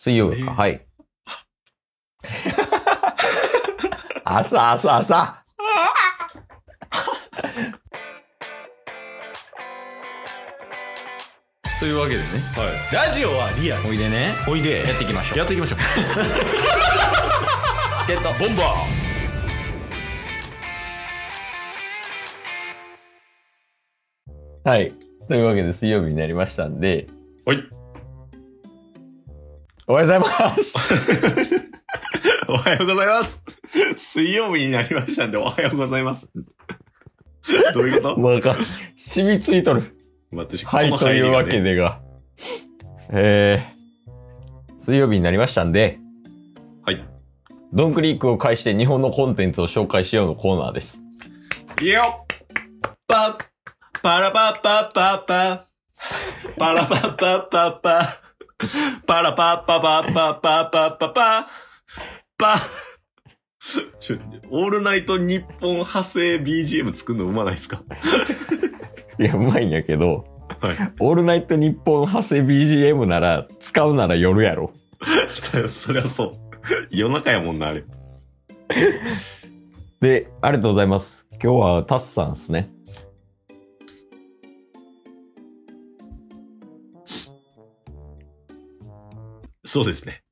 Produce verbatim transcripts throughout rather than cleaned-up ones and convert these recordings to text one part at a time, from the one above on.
水曜日か。はい。朝、朝、朝。というわけでね。 はい。ラジオはリアル。 おいでね。 おいで。 やっていきましょう。 やっていきましょう。 チケットボンバー。はい。というわけで水曜日になりましたんで。 はい。 おはようございます。 おはようございます。水曜日になりましたんでおはようございます。どういうこと？ もうなんか、染みついとる。 私、 はい、というわけでが。えー、水曜日になりましたんで。 はい。 ドンクリークを介して日本のコンテンツを紹介しようのコーナーです。 いいよパッ、パラパッパッパッパパラパッパッパッパパラパッパパッパッパッパッパパパちょ、オールナイト日本派生 ビージーエム 作るのうまないですか？ いや、うまいんやけど、 はい。 オールナイト日本派生 ビージーエム なら、使うなら夜やろ。 そりゃそう。夜中やもんな、あれ。 で、ありがとうございます。今日はタスさんですね。 そうですね。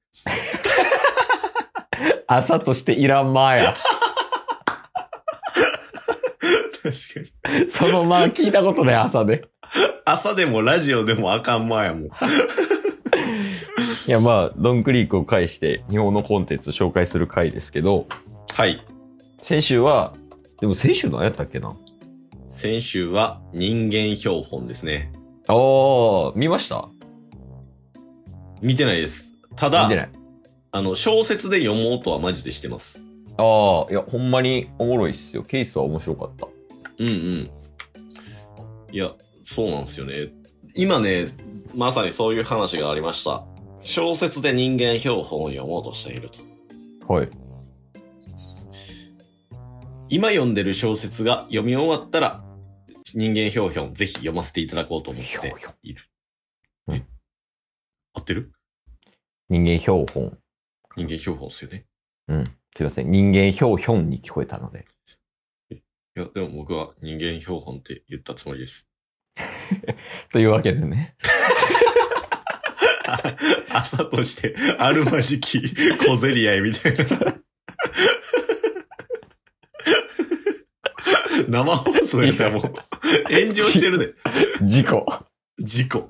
朝としていらんまーや。 確かに。 そのまあ聞いたことない朝で。 朝でもラジオでもあかんまやもん。 いやまあ、ドンクリークを介して日本のコンテンツ紹介する回ですけど。 はい。 先週は、でも先週何やったっけな？ 先週は人間標本ですね。 あー、見ました？ 見てないです。ただ、 見てない。 あの、小説で読もうとはマジでしてます。 ああ、いや、ほんまにおもろいっすよ。ケースは面白かった。 うんうん。いや、そうなんですよね。今ね、まさにそういう話がありました。小説で人間標本を読もうとしていると。 はい。 今読んでる小説が読み終わったら、人間標本ぜひ読ませていただこうと思っている。 うん、 え合ってる？ 人間標本。 人間標本っすよね。 うん。すいません。人間標本に聞こえたので。 いや、でも僕は人間標本って言ったつもりです。 というわけでね。 朝として、あるまじき小競り合いみたいな。生放送やったらもう、炎上してるで。 事故。 事故。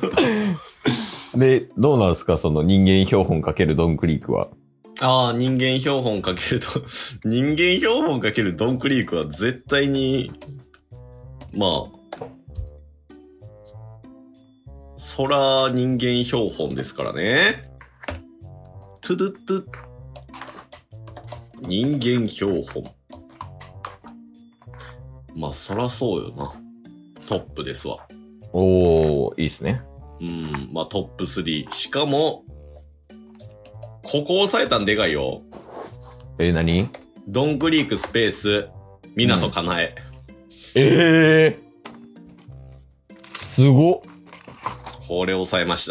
で、どうなんですかその人間標本かけるドンクリークは。 ああ、人間標本かけると、人間標本かけるドンクリークは絶対に、まあ、そら人間標本ですからね。トゥドゥトゥ。人間標本。まあ、そらそうよな。トップですわ。 おー、いいっすね。 うん、まあトップスリー。しかも、ここ押さえたんでかいよ。 えー、何？ ドンクリークスペース、港かなえ。 うん、えー。すごっ。 これ押さえました。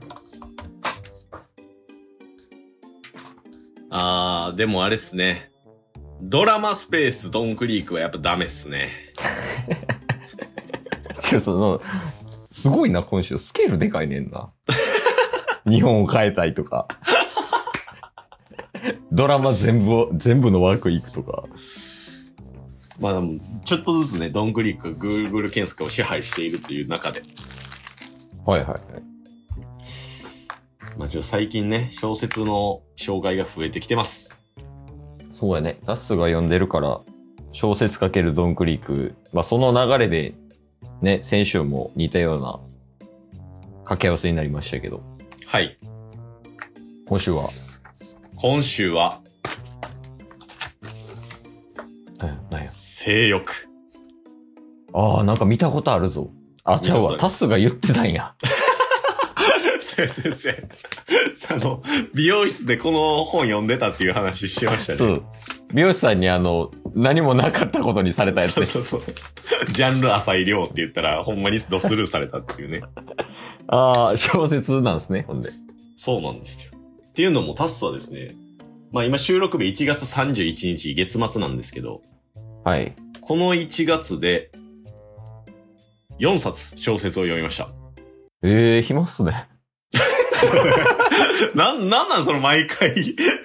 あー、でもあれっすね。ドラマスペースドンクリークはやっぱダメっすね。 ちょ、その、すごいな、今週。スケールでかいねんな。日本を変えたいとか。ドラマ全部、全部の枠いくとか。 まあでも、ちょっとずつね、ドンクリークが Google 検索を支配しているという中で。 はいはいはい。 まあちょっと最近ね、小説の紹介が増えてきてます。 そうやね。タスが読んでるから、小説かけるドンクリーク。まあその流れで、ね、先週も似たような掛け合わせになりましたけど。 はい。 今週は今週は、 何や、何や。 性欲。 ああ、なんか見たことあるぞ。あ、違うわ。タスが言ってたんや。 先生、あの、美容室でこの本読んでたっていう話してましたね。 そう。美容師さんにあの、何もなかったことにされたやつ、ね。 そうそうそう。ジャンル浅い量って言ったら、ほんまにドスルーされたっていうね。 ああ、小説なんですね、ほんで。 そうなんですよ。っていうのもタスはですね、まあ今収録日いちがつさんじゅういちにち月末なんですけど、 はい。 このいちがつでよんさつ小説を読みました。 ええー、暇っすね。 なん、なんなんその毎回。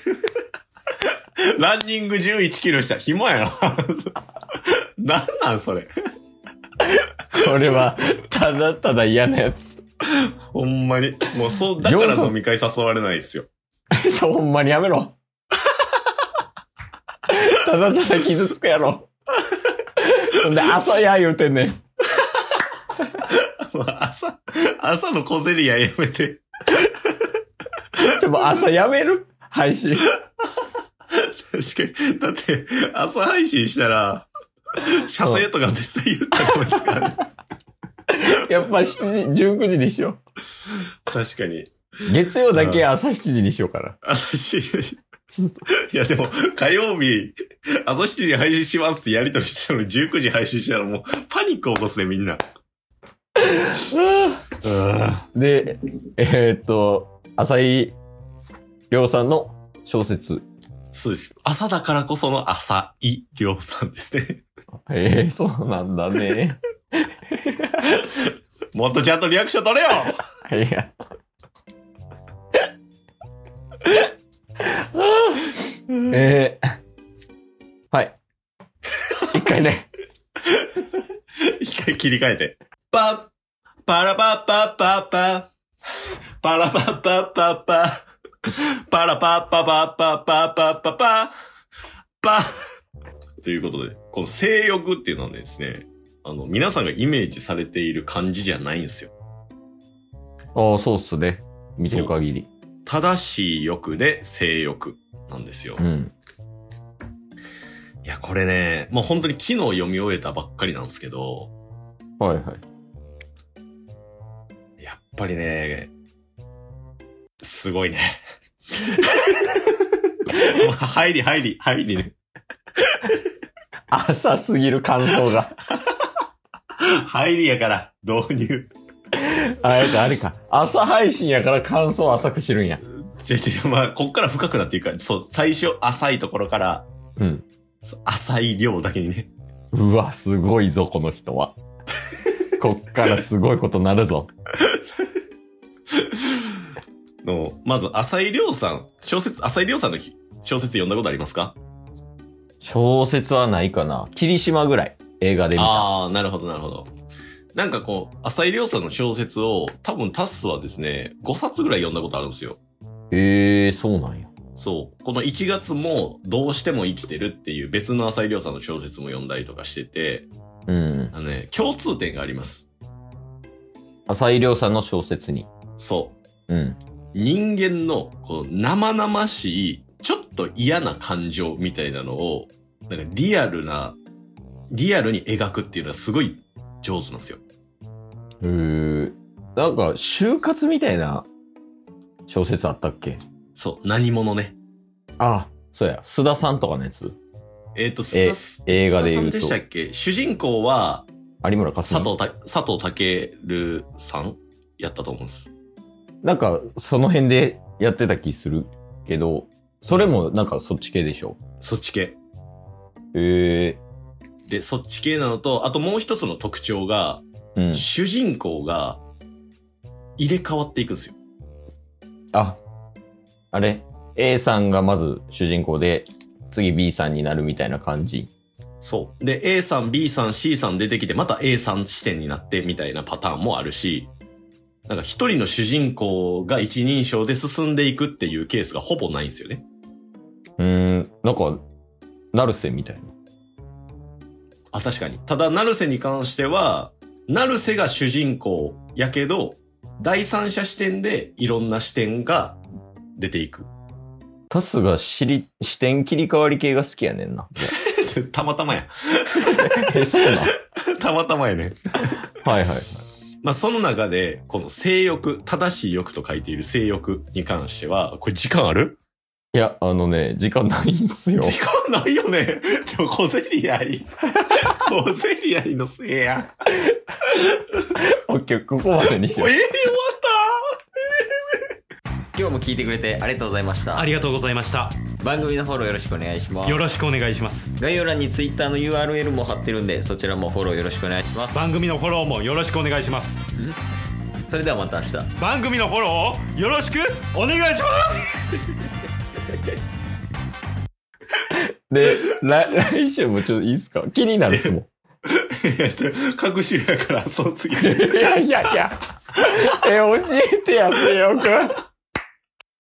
ランニングじゅういちキロした。暇やな。なんなんそれ。 これは、ただただ嫌なやつ。 ほんまに。もうそう、だから飲み会誘われないですよ。 そう、ほんまにやめろ。ただただ傷つくやろ。ほんで、朝や言うてんねん。 朝、朝の小競り合いやめて。 ちょ、もう朝やめる配信。 確かに。だって、朝配信したら、射精とか絶対言ったらダメですからね。 やっぱしちじ、じゅうくじにしよう。確かに。 月曜だけ朝しちじにしようかな。 朝しちじ。いやでも、火曜日、朝しちじに配信しますってやりとりしてたのにじゅうくじ配信したらもうパニック起こすね、みんな。 で、えー、っと、浅井亮さんの小説。 そうです。朝だからこその浅井亮さんですね。 ええー、そうなんだね。 もっとちゃんとリアクション取れよ。 いや。えー、はい。一回ね。 一回切り替えて。パッ、パラパッパッパッパ、パラパッパッパッパ、パラパッパパッパッパッパッパッパ、パということで、この性欲っていうのはですね、あの、皆さんがイメージされている漢字じゃないんですよ。 ああ、そうっすね。見てる限り。 正しい欲で性欲なんですよ。 うん。 いや、これね、もう本当に昨日読み終えたばっかりなんですけど、 はいはい。 やっぱりね、すごいね。入り入り入りね。 浅すぎる感想が。 入りやから、導入。 あれか、あれか。朝配信やから感想浅くしてるんや。 ちょちょ、まあ、こっから深くなっていくから、そう、最初浅いところから、 うん。 浅い量だけにね。 うわ、すごいぞ、この人は。こっからすごいことなるぞ。 のまず、浅井亮さん、小説、浅井亮さんの小説読んだことありますか？ 小説はないかな。霧島ぐらい。映画で見た。 ああ、なるほど、なるほど。なんかこう、浅井亮さんの小説を、多分タスはですね、ごさつぐらい読んだことあるんですよ。 へえー、そうなんや。 そう。このいちがつも、どうしても生きてるっていう別の浅井亮さんの小説も読んだりとかしてて、 うん。 あのね、共通点があります。 浅井亮さんの小説に。 そう。 うん。 人間の、この生々しい、ちょっと嫌な感情みたいなのを、なんかリアルな、リアルに描くっていうのはすごい上手なんですよ。 へー。なんか、就活みたいな小説あったっけ？ そう、何者ね。 あ、そうや。須田さんとかのやつ。 えっ、ー、と、 え須田、 映画で言うと須田さんでしたっけ？主人公は、 有村架純。 佐藤た、佐藤健さんやったと思うんです。 なんか、その辺でやってた気するけど、それもなんかそっち系でしょ？ そっち系。 へえー。で、そっち系なのと、あともう一つの特徴が、うん、主人公が入れ替わっていくんですよ。 あ、あれ ?A さんがまず主人公で、次 B さんになるみたいな感じ。 そう。で、A さん、B さん、C さん出てきて、また A さん視点になってみたいなパターンもあるし、なんか一人の主人公が一人称で進んでいくっていうケースがほぼないんですよね。 うーん、なんか、成瀬みたいな。 あ、確かに。ただ、成瀬に関しては、成瀬が主人公やけど、第三者視点でいろんな視点が出ていく。 タスがしり視点切り替わり系が好きやねんな。 たまたまや。 え、そうなんたまたまやね。 はいはいはい。 まあ、その中で、この性欲、正しい欲と書いている性欲に関しては、これ時間ある？ いや、あのね、時間ないんすよ。 時間ないよね。ちょ、小競り合い。小競り合いのせいや。 オッケー、ここまでにしよう。 ええー、終わったー。 今今日も聞いてくれてありがとうございました。 ありがとうございました。 番組のフォローよろしくお願いします。 よろしくお願いします。 概要欄に Twitter の ユーアールエル も貼ってるんで、そちらもフォローよろしくお願いします。 番組のフォローもよろしくお願いします。 それではまた明日。 番組のフォローをよろしくお願いしますで、来来週もちょっといいっすか？気になるっすもん。 いや、隠しやから、その次。 いやいやいや。え、教えてやってよく。